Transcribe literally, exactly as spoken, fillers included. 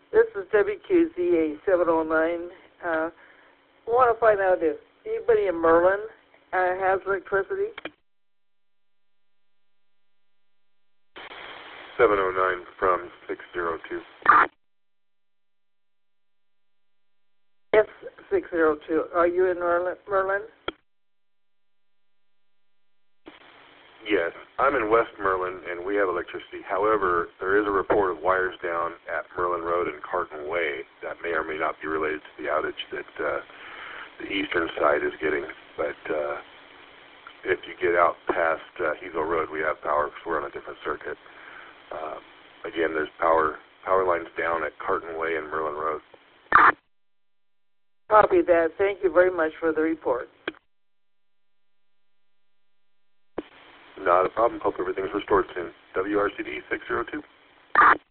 This is W Q Z A seven oh nine. Uh, I want to find out if anybody in Merlin uh, has electricity. seven oh nine from six oh two. Yes, six oh two. Are you in Merlin? Merlin? Yes, I'm in West Merlin, and we have electricity. However, there is a report of wires down at Merlin Road and Carton Way that may or may not be related to the outage that uh, the eastern side is getting. But uh, if you get out past uh, Hazel Road, we have power because we're on a different circuit. Uh, again, there's power power lines down at Carton Way and Merlin Road. Copy that. Thank you very much for the report. Not a problem. Hope everything's restored soon. W R C D six oh two.